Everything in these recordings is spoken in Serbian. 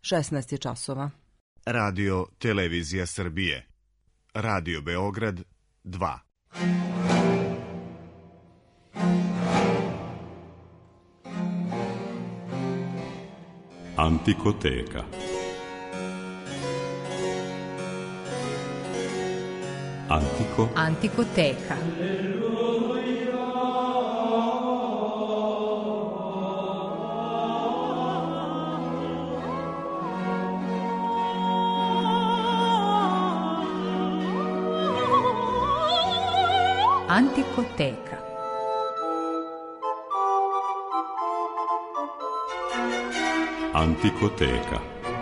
16 je časova. Radio Televizija Srbije. Radio Beograd 2. Antikoteka. Antikoteka. Antikoteka. Antikoteka.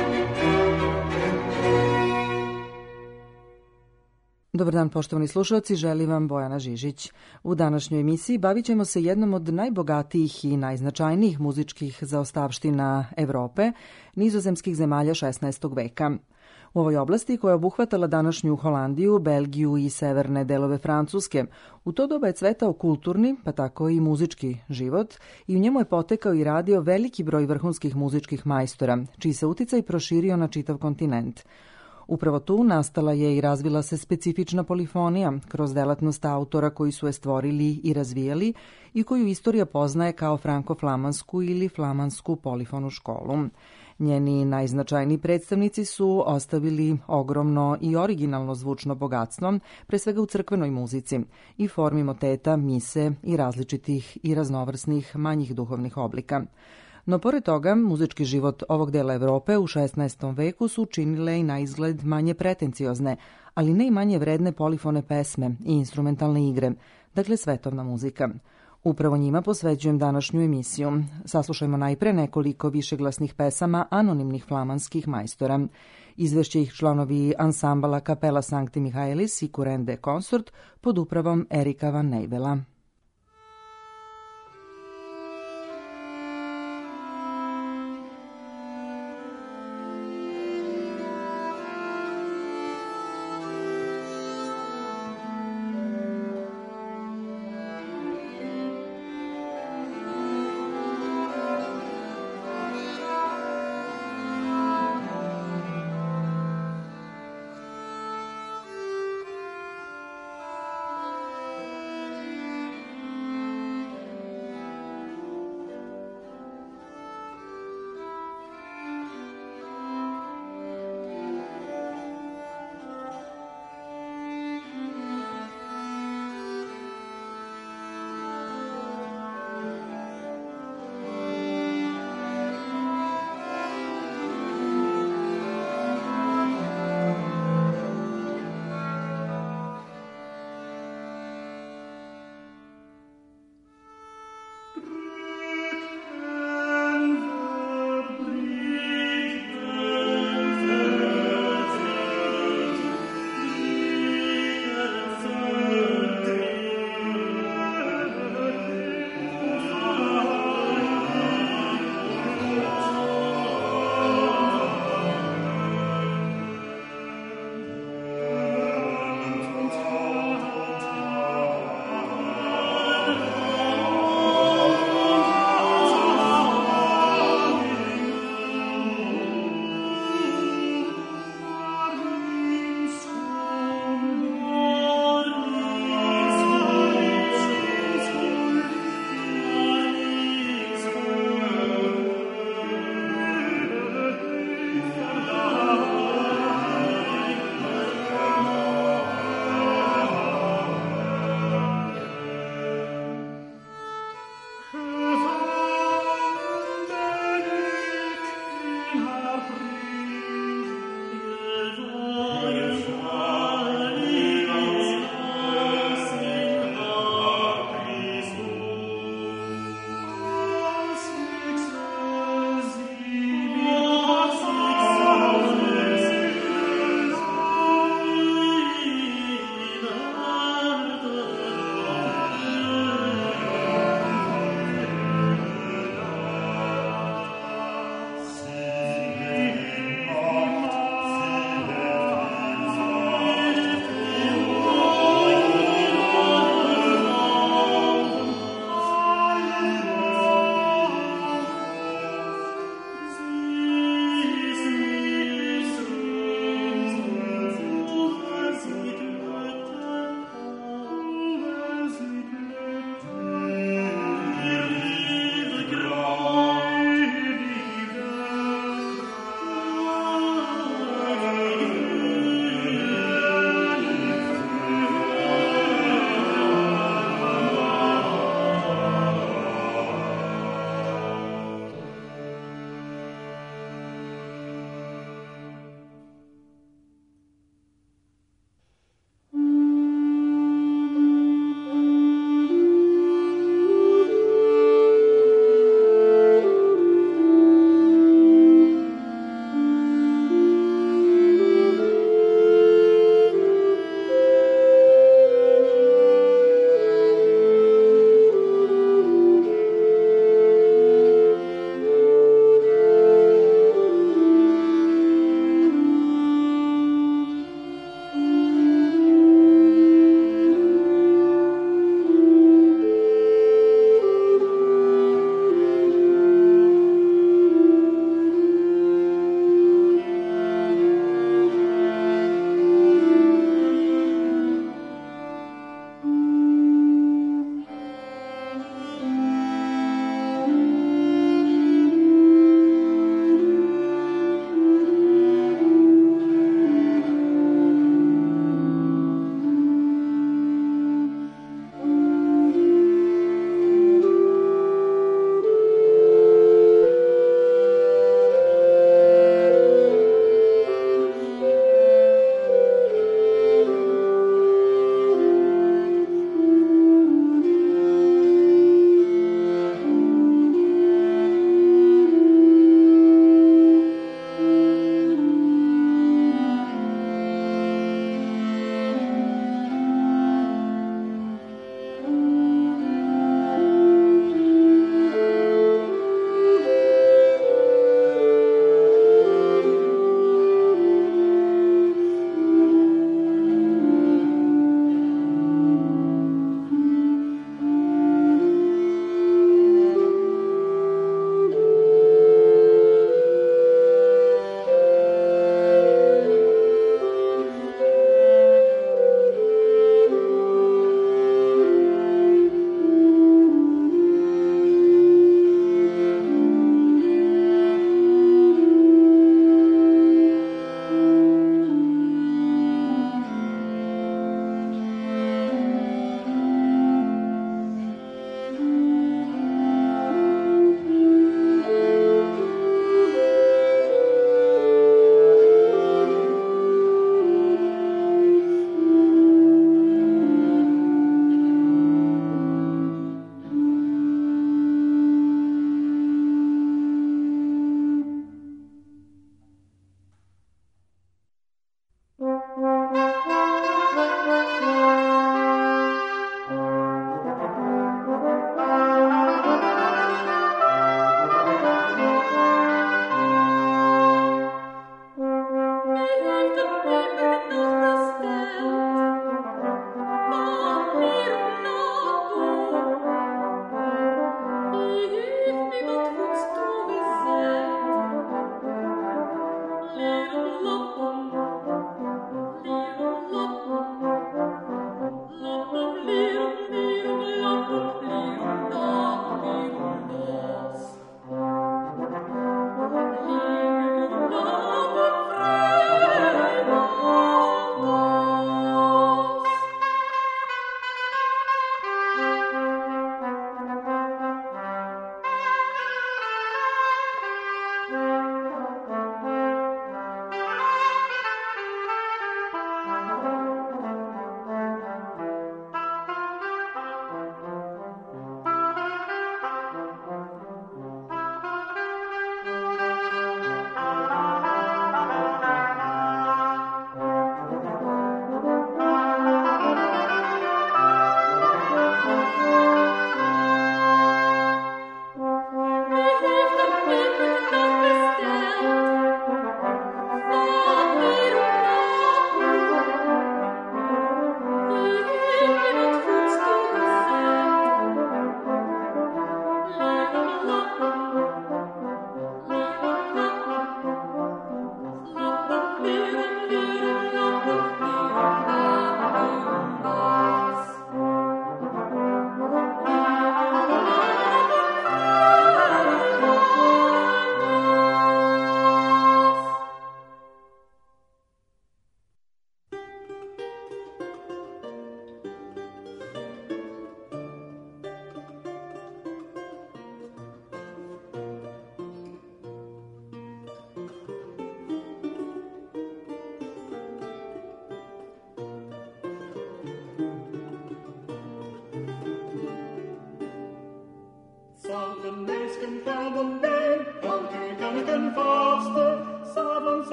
Dobar dan, poštovani slušalci, želim vam Bojana Žižić. U današnjoj emisiji bavit ćemo se jednom od najbogatijih i najznačajnijih muzičkih zaostavština Evrope, nizozemskih zemalja 16. veka. U ovoj oblasti, koja je obuhvatala današnju Holandiju, Belgiju i severne delove Francuske, u to doba je cvetao kulturni, pa tako i muzički život i u njemu je potekao i radio veliki broj vrhunskih muzičkih majstora, čiji se uticaj proširio na čitav kontinent. Upravo tu nastala je i razvila se specifična polifonija kroz delatnost autora koji su je stvorili i razvijali i koju istorija poznaje kao franko-flamansku ili flamansku polifonu školu. Njeni najznačajniji predstavnici su ostavili ogromno i originalno zvučno bogatstvo, pre svega u crkvenoj muzici i formi moteta, mise i različitih i raznovrsnih manjih duhovnih oblika. No, pored toga, muzički život ovog dela Evrope u 16. veku su učinile i na izgled manje pretenciozne, ali ne i manje vredne polifone pesme i instrumentalne igre, dakle svetovna muzika. Upravo njima posveđujem današnju emisiju. Saslušajmo najpre nekoliko višeglasnih pesama anonimnih flamanskih majstora. Izvešće ih članovi ansambala Kapela Sancti Michaelis i Kurende Consort pod upravom Erika van Neivela.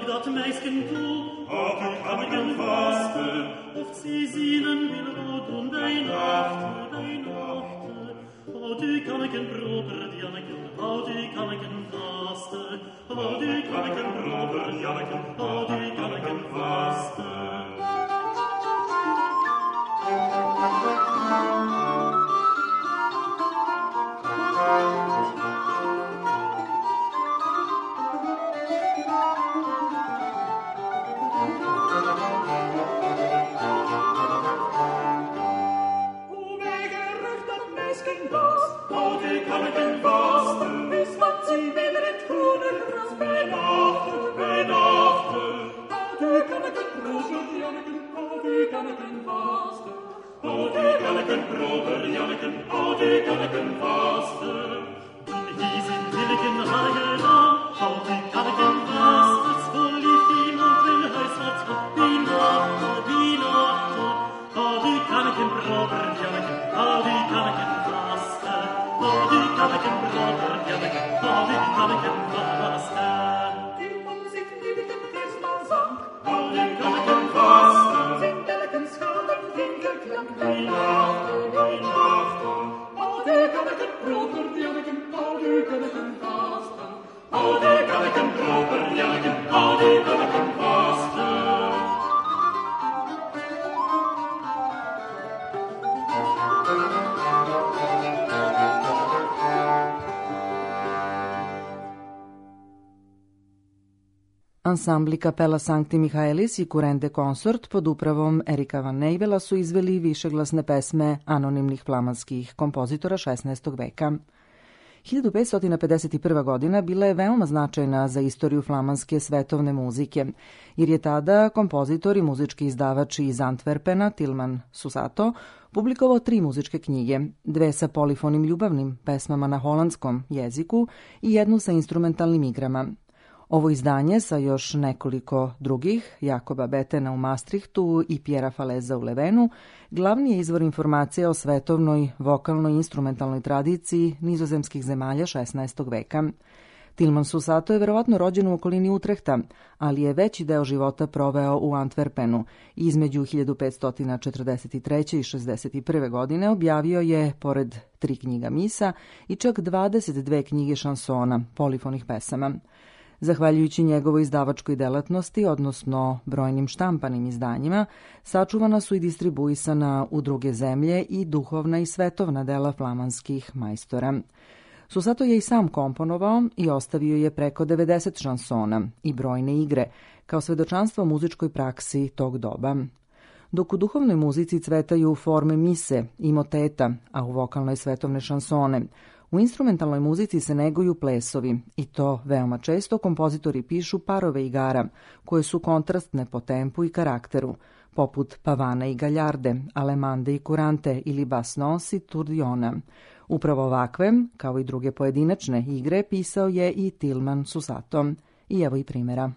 sag dat Meisken du, auf die Kammergen faste, oft sie sehnen will rot und ein Nacht. Oh, die Kammergen Bruder, Janeken, oh, die Kammergen faste, oh, die Kammergen Bruder, Janeken, oh, die Kammergen faste. Ansambli Kapela Sancti Michaelis i Kurende Consort pod upravom Erika van Neivela su izveli višeglasne pesme anonimnih flamanskih kompozitora 16. veka. 1551. godina bila je veoma značajna za istoriju flamanske svetovne muzike, jer je tada kompozitor i muzički izdavač iz Antwerpena, Tilman Susato, publikovao 3 muzičke knjige, 2 sa polifonim ljubavnim pesmama na holandskom jeziku i 1 sa instrumentalnim igrama. Ovo izdanje sa još nekoliko drugih, Jakoba Betena u Maastrichtu i Pjera Faleza u Levenu, glavni je izvor informacija o svetovnoj vokalnoj instrumentalnoj tradiciji nizozemskih zemalja 16. veka. Tilman Susato je verovatno rođen u okolini Utrehta, ali je veći deo života proveo u Antwerpenu i između 1543. i 61. godine objavio je, pored 3 knjiga misa, i čak 22 knjige šansona, polifonih pesama. Zahvaljujući njegovoj izdavačkoj delatnosti, odnosno brojnim štampanim izdanjima, sačuvana su i distribuisana u druge zemlje i duhovna i svetovna dela flamanskih majstora. Susato je i sam komponovao i ostavio je preko 90 šansona i brojne igre, kao svedočanstvo muzičkoj praksi tog doba. Dok u duhovnoj muzici cvetaju forme mise i moteta, a u vokalnoj svetovne šansone, u instrumentalnoj muzici se neguju plesovi i to veoma često kompozitori pišu parove igara koje su kontrastne po tempu i karakteru, poput Pavana i Galjarde, Alemande i Kurante ili Basnos i Turdiona. Upravo ovakve, kao i druge pojedinačne igre, pisao je i Tilman Susato. I evo i primjera.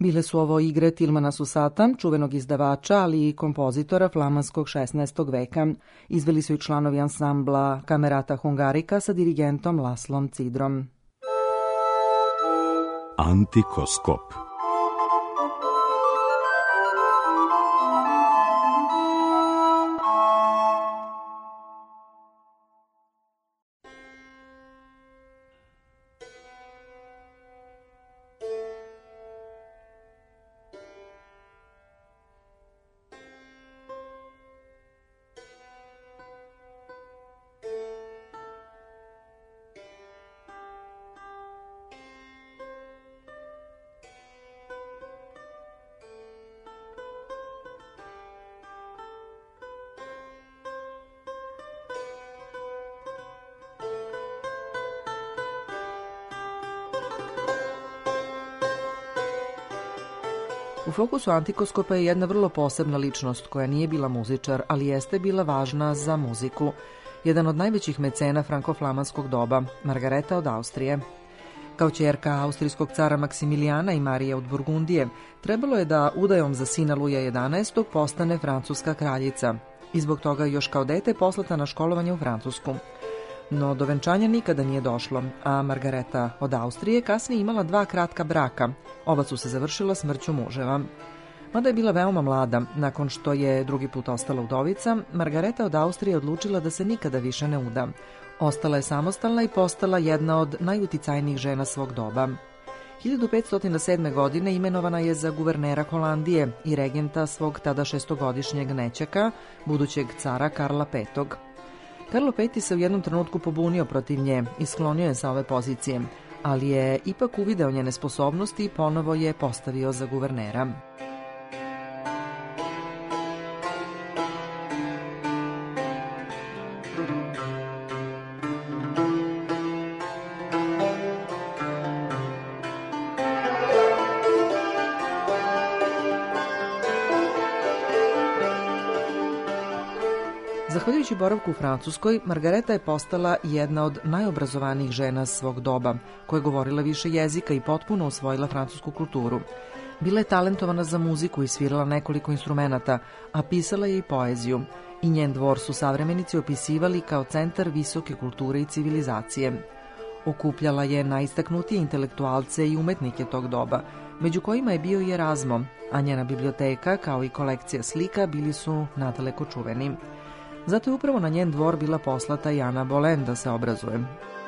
Bile su ovo igre Tilmana Susata, čuvenog izdavača, ali i kompozitora flamanskog 16. veka. Izveli su i članovi ansambla Camerata Hungarica sa dirigentom Laslom Cidrom. Antikoskop. U fokusu Antikoskopa je jedna vrlo posebna ličnost koja nije bila muzičar, ali jeste bila važna za muziku. Jedan od najvećih mecena franko-flamanskog doba, Margareta od Austrije. Kao ćerka austrijskog cara Maksimilijana i Marije od Burgundije, trebalo je da udajom za sina Luja XI postane francuska kraljica i zbog toga još kao dete poslata na školovanje u Francusku. No do venčanja nikada nije došlo, a Margareta od Austrije kasnije imala 2 kratka braka. Oba su se završila smrću muževa. Mada je bila veoma mlada, nakon što je drugi put ostala udovica, Margareta od Austrije odlučila da se nikada više ne uda. Ostala je samostalna i postala jedna od najuticajnijih žena svog doba. 1507. godine imenovana je za guvernera Holandije i regenta svog tada 6-godišnjeg nećaka, budućeg cara Karla V. Karlo V se u jednom trenutku pobunio protiv nje i sklonio je sa ove pozicije, ali je ipak uvideo njene sposobnosti i ponovo je postavio za guvernera. Zahvaljujući boravku u Francuskoj, Margareta je postala jedna od najobrazovanijih žena svog doba, koja je govorila više jezika i potpuno usvojila francusku kulturu. Bila je talentovana za muziku i svirala nekoliko instrumenata, a pisala je i poeziju. I njen dvor su savremenici opisivali kao centar visoke kulture i civilizacije. Okupljala je najistaknutije intelektualce i umetnike tog doba, među kojima je bio i Erasmo, a njena biblioteka kao i kolekcija slika bili su nadaleko čuveni. Zato je upravo na njen dvor bila poslata i Ana Boleyn da se obrazuje.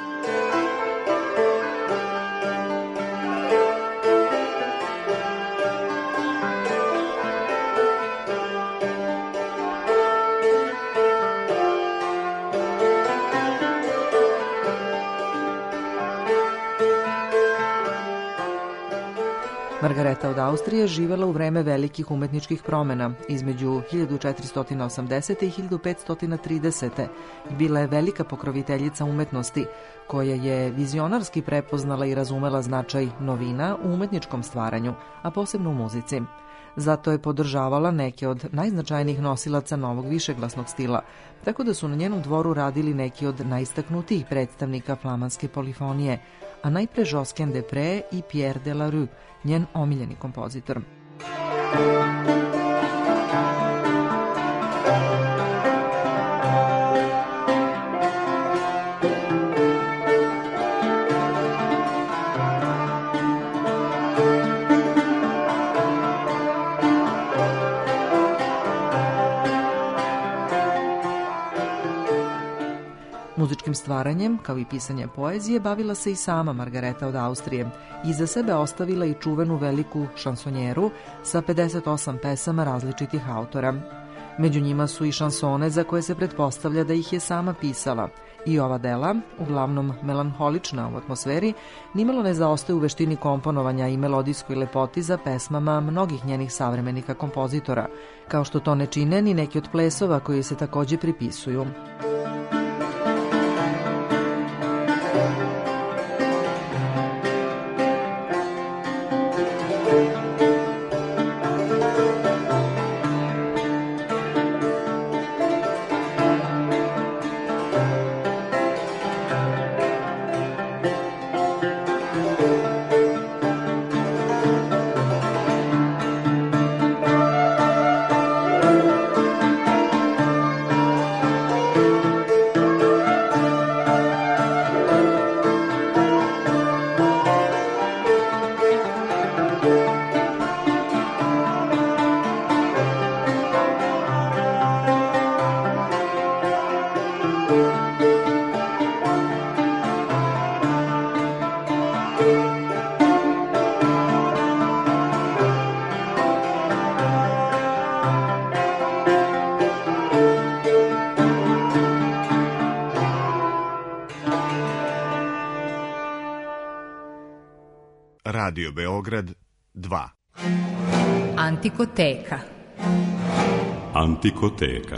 Margareta od Austrije živela u vreme velikih umetničkih promjena između 1480. i 1530. Bila je velika pokroviteljica umetnosti, koja je vizionarski prepoznala i razumela značaj novina u umetničkom stvaranju, a posebno u muzici. Zato je podržavala neke od najznačajnijih nosilaca novog višeglasnog stila, tako da su na njenom dvoru radili neki od najistaknutijih predstavnika flamanske polifonije, a najpre Josquin des Prés i Pierre de la Rue, njen omiljeni kompozitor. Muzičkim stvaranjem, kao i pisanjem poezije, bavila se i sama Margareta od Austrije i iza sebe ostavila i čuvenu veliku šansonjeru sa 58 pesama različitih autora. Među njima su i šansone za koje se pretpostavlja da ih je sama pisala. I ova dela, uglavnom melanholična u atmosferi, nimalo ne zaostaju u veštini komponovanja i melodijskoj lepoti za pesmama mnogih njenih savremenika kompozitora, kao što to ne čine ni neki od plesova koji se također pripisuju. Radio Beograd 2. Antikoteka. Antikoteka.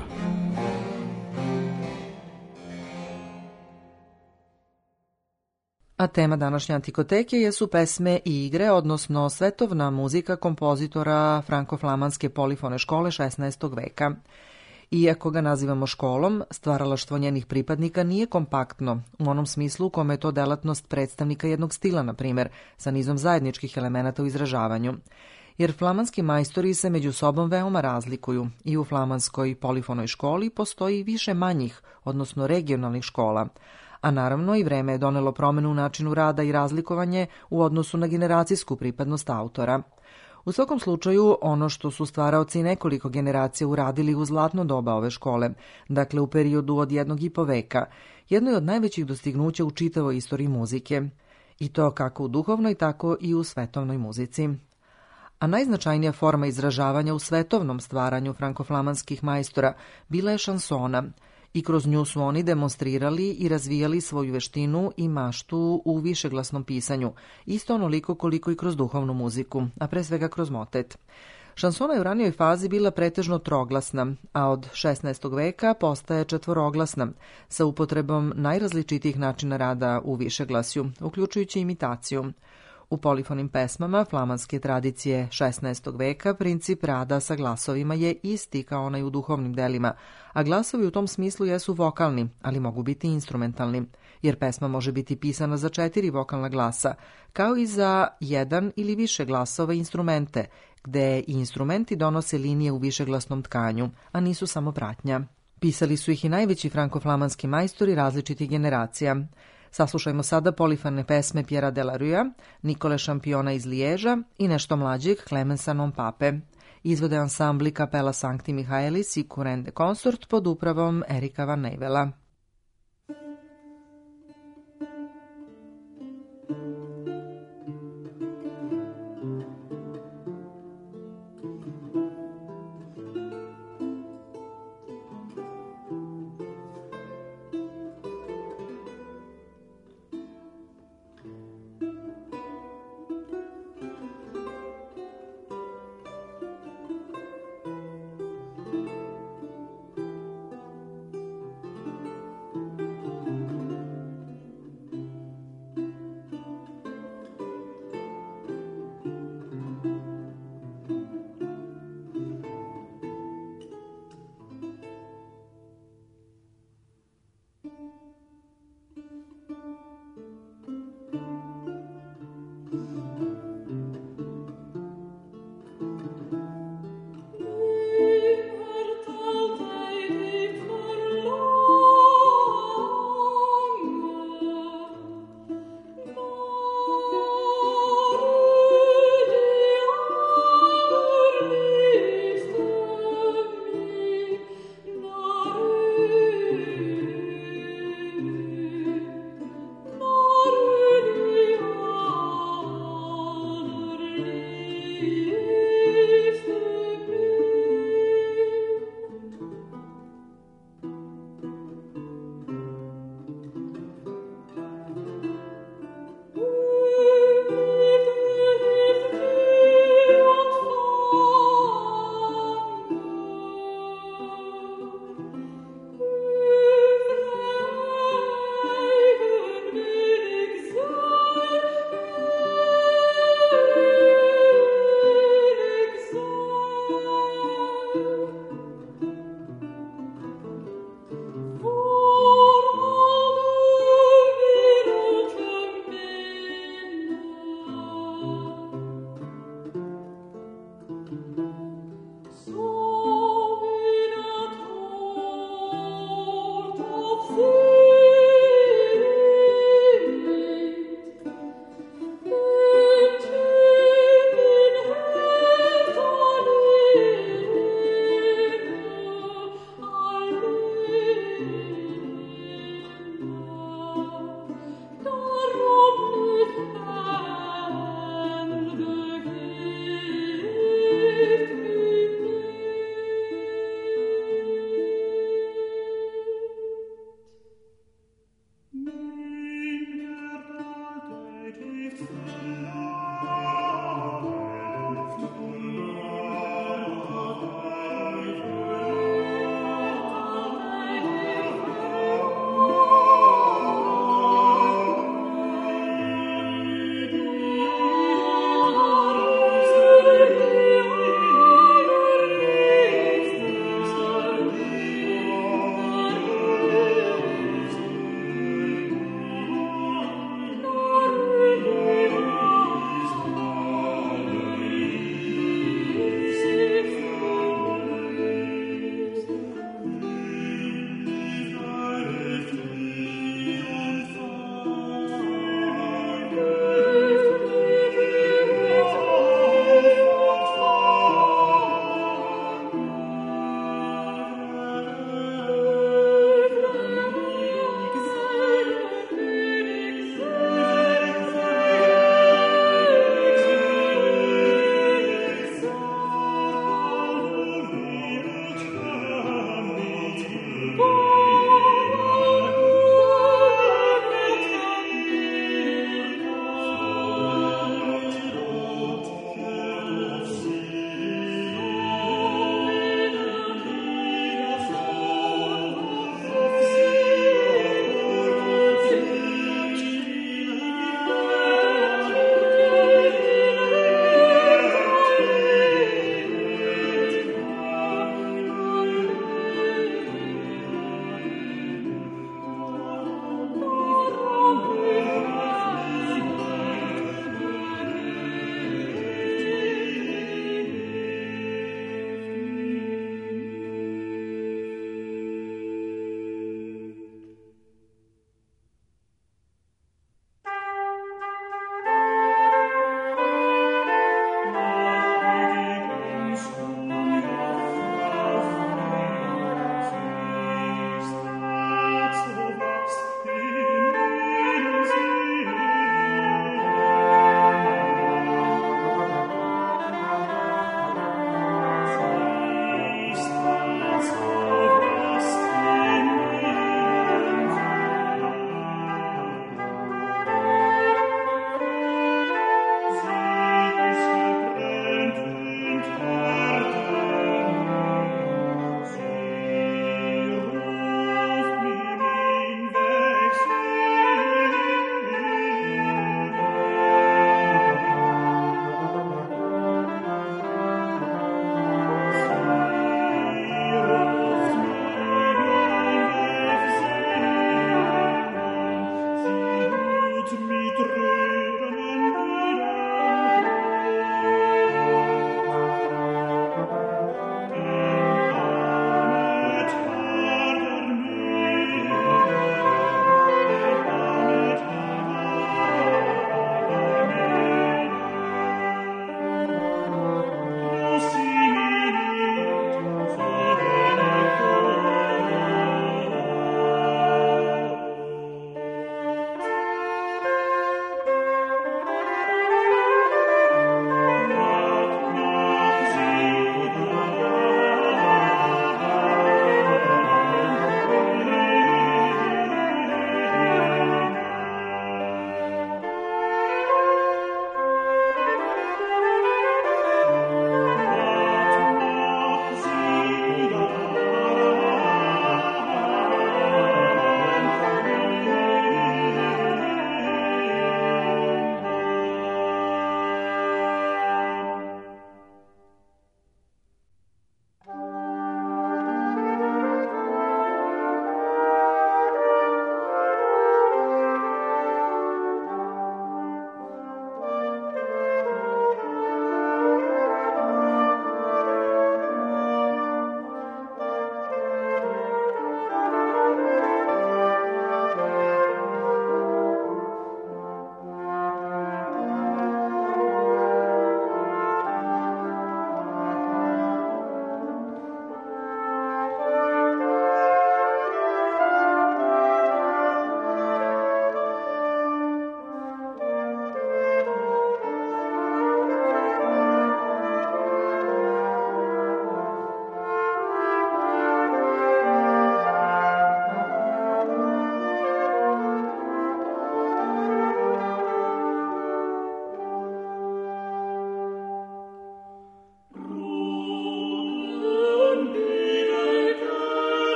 A tema današnje antikoteke jesu pesme i igre, odnosno svetovna muzika kompozitora franko-flamanske polifone škole 16. veka. Iako ga nazivamo školom, stvaralaštvo njenih pripadnika nije kompaktno, u onom smislu u kome je to delatnost predstavnika jednog stila, na primjer, sa nizom zajedničkih elemenata u izražavanju. Jer flamanski majstori se među sobom veoma razlikuju i u flamanskoj polifonoj školi postoji više manjih, odnosno regionalnih škola, a naravno i vreme je donelo promenu u načinu rada i razlikovanje u odnosu na generacijsku pripadnost autora. U svakom slučaju, ono što su stvaraoci nekoliko generacija uradili u zlatno doba ove škole, dakle u periodu od 1,5 veka, jedno je od najvećih dostignuća u čitavoj istoriji muzike, i to kako u duhovnoj, tako i u svetovnoj muzici. A najznačajnija forma izražavanja u svetovnom stvaranju frankoflamanskih majstora bila je šansona, i kroz nju su oni demonstrirali i razvijali svoju veštinu i maštu u višeglasnom pisanju, isto onoliko koliko i kroz duhovnu muziku, a pre svega kroz motet. Šansona je u ranijoj fazi bila pretežno troglasna, a od 16. veka postaje četvoroglasna, sa upotrebom najrazličitijih načina rada u višeglasju, uključujući imitaciju. U polifonim pesmama flamanske tradicije 16. veka princip rada sa glasovima je isti kao onaj u duhovnim delima, a glasovi u tom smislu jesu vokalni, ali mogu biti instrumentalni, jer pesma može biti pisana za 4 vokalna glasa, kao i za 1 ili više glasova i instrumente, gde i instrumenti donose linije u višeglasnom tkanju, a nisu samo pratnja. Pisali su ih i najveći frankoflamanski majstori različitih generacija. Saslušajmo sada polifone pesme Pjera Delaruea, Nikole Šampiona iz Liježa i nešto mlađeg Clemensa non Pape. Izvode ansambli Kapela Sancti Michaelis i Courant de Consort pod upravom Erika Van Nijvela.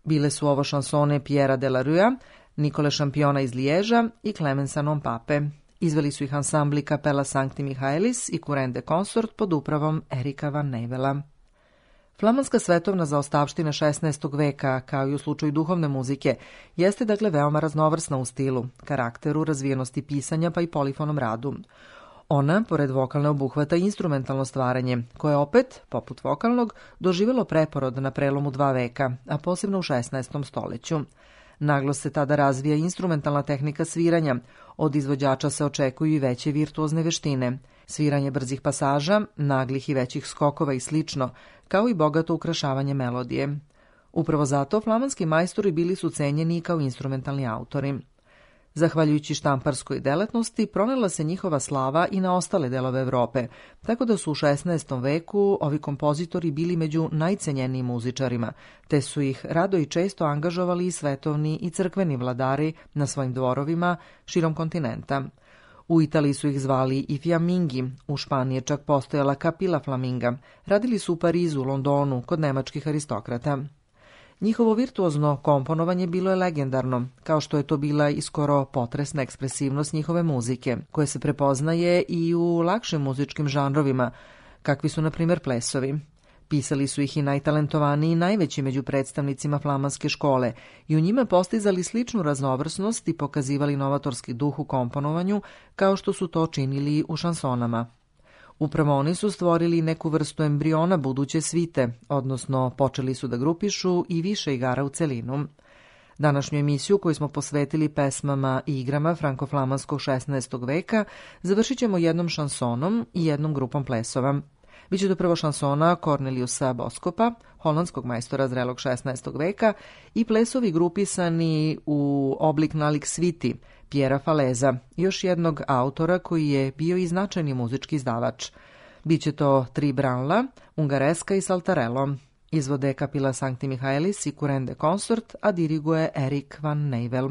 Bile su ovo šansone Pierra de la Rua, Nikole Šampiona iz Liježa i Clemensa non Pape. Izveli su ih ansambli Kapela Sancti Michaelis i Kurende Consort pod upravom Erika van Nevela. Flamanska svetovna zaostavština 16. veka, kao i u slučaju duhovne muzike, jeste dakle veoma raznovrsna u stilu, karakteru, razvijenosti pisanja pa i polifonom radu. Ona, pored vokalne, obuhvata instrumentalno stvaranje, koje opet, poput vokalnog, doživjelo preporod na prelomu 2 veka, a posebno u 16. stoljeću. Naglo se tada razvija instrumentalna tehnika sviranja, od izvođača se očekuju i veće virtuozne veštine, sviranje brzih pasaža, naglih i većih skokova i slično, kao i bogato ukrašavanje melodije. Upravo zato flamanski majstori bili su cenjeni kao instrumentalni autori. Zahvaljujući štamparskoj delatnosti, pronela se njihova slava i na ostale delove Evrope, tako da su u 16. veku ovi kompozitori bili među najcenjenijim muzičarima, te su ih rado i često angažovali i svetovni i crkveni vladari na svojim dvorovima širom kontinenta. U Italiji su ih zvali i fiamingi, u Španiji je čak postojala Capilla Flaminga, radili su u Parizu, Londonu, kod nemačkih aristokrata. Njihovo virtuozno komponovanje bilo je legendarno, kao što je to bila i skoro potresna ekspresivnost njihove muzike, koje se prepoznaje i u lakšim muzičkim žanrovima, kakvi su, na primjer, plesovi. Pisali su ih i najtalentovaniji i najveći među predstavnicima flamanske škole i u njima postizali sličnu raznovrsnost i pokazivali novatorski duh u komponovanju, kao što su to činili u šansonama. Upravo oni su stvorili neku vrstu embriona buduće svite, odnosno počeli su da grupišu i više igara u celinu. Današnju emisiju koju smo posvetili pesmama i igrama franko-flamanskog 16. veka završit ćemo jednom šansonom i jednom grupom plesova. Biće to prvo šansona Corneliusa Boskopa, holandskog majstora zrelog 16. veka, i plesovi grupisani u oblik nalik sviti Piera Faleza, još jednog autora koji je bio i značajni muzički izdavač. Biće to 3 branla, ungareska i saltarello. Izvode Kapila Sancti Michaelis i Kurende Consort, a diriguje Erik van Nevel.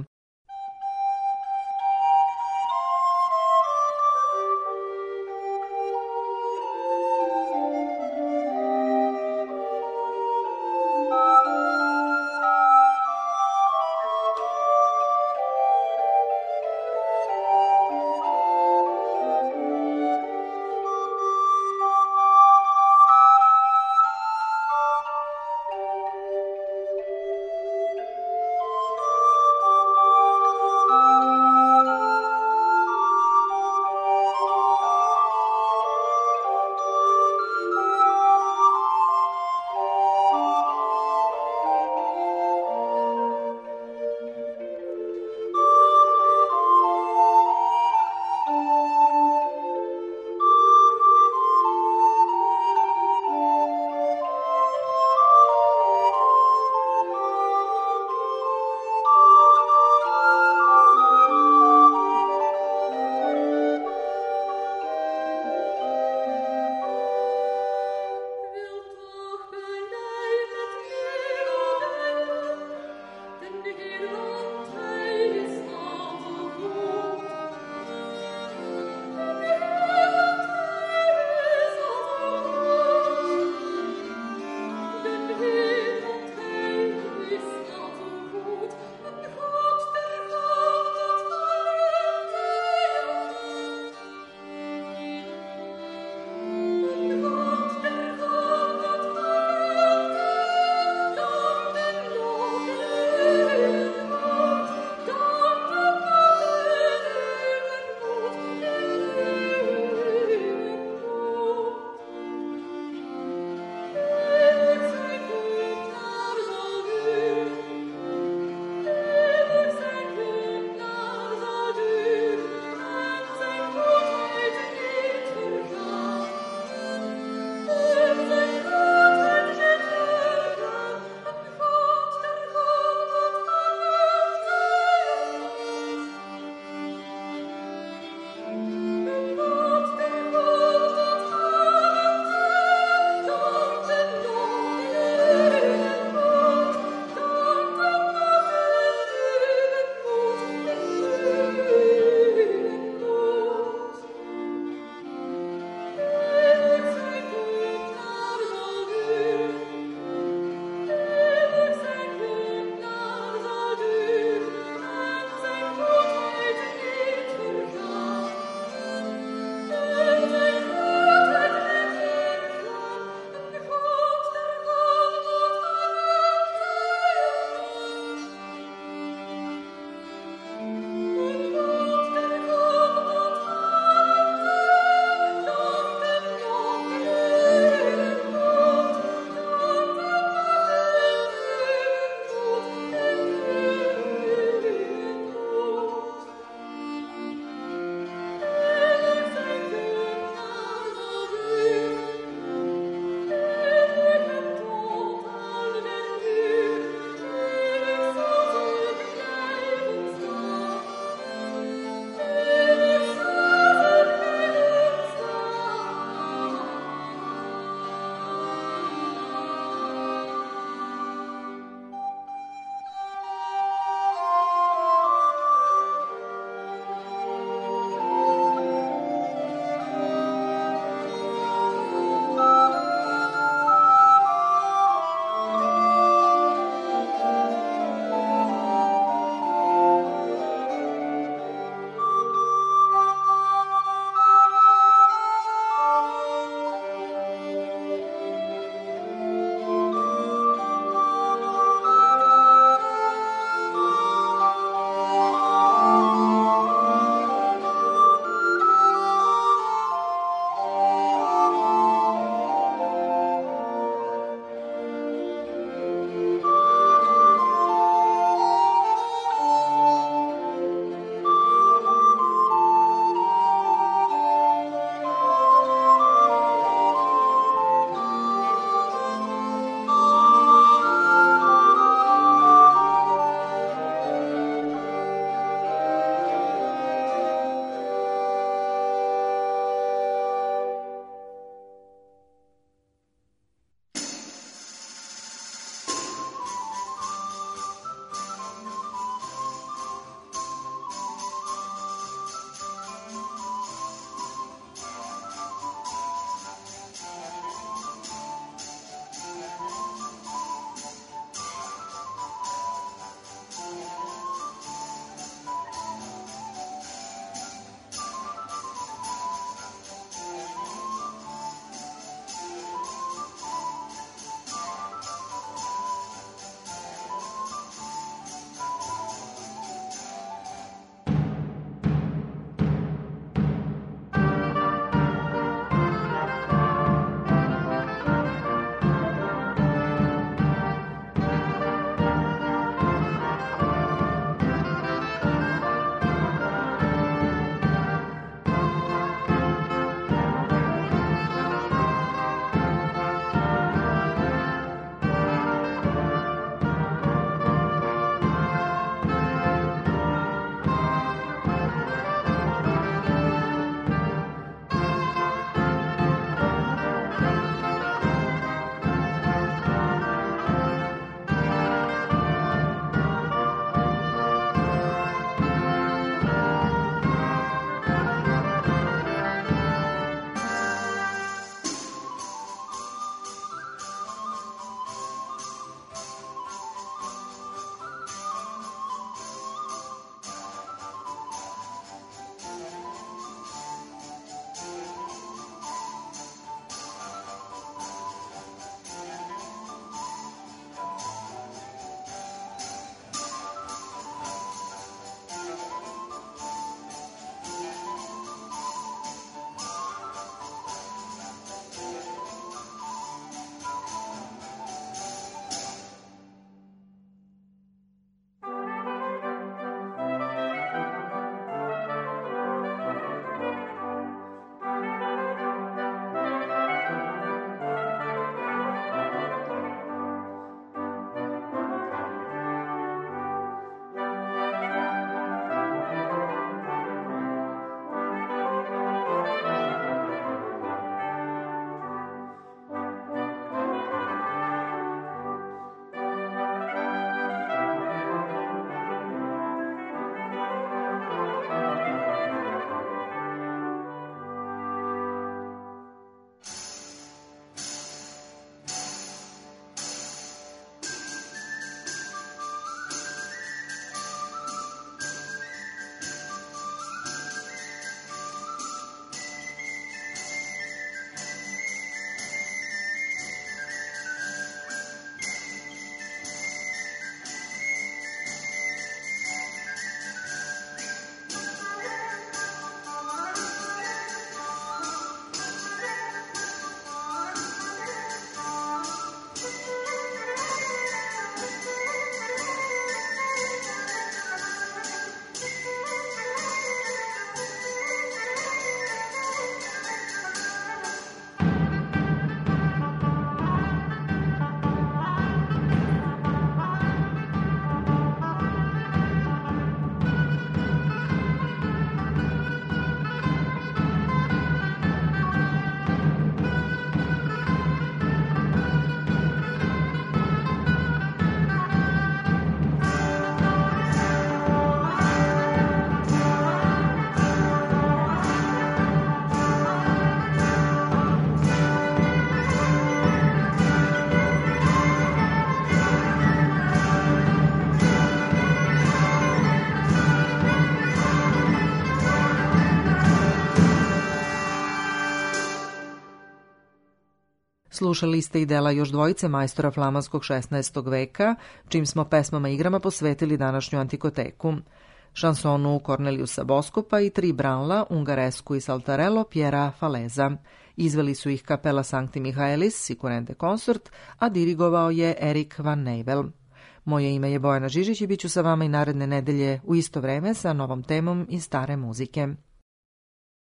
Slušali ste i dela još dvojice majstora flamanskog 16. veka, čim smo pesmama i igrama posvetili današnju antikoteku. Šansonu Corneliusa Boskopa i tri branla, Ungaresku i Saltarello Piera Faleza. Izveli su ih kapela Sancti Michaelis, Sicurente Consort, a dirigovao je Erik van Nijvel. Moje ime je Bojana Žižić i bit ću sa vama i naredne nedelje u isto vreme sa novom temom iz stare muzike.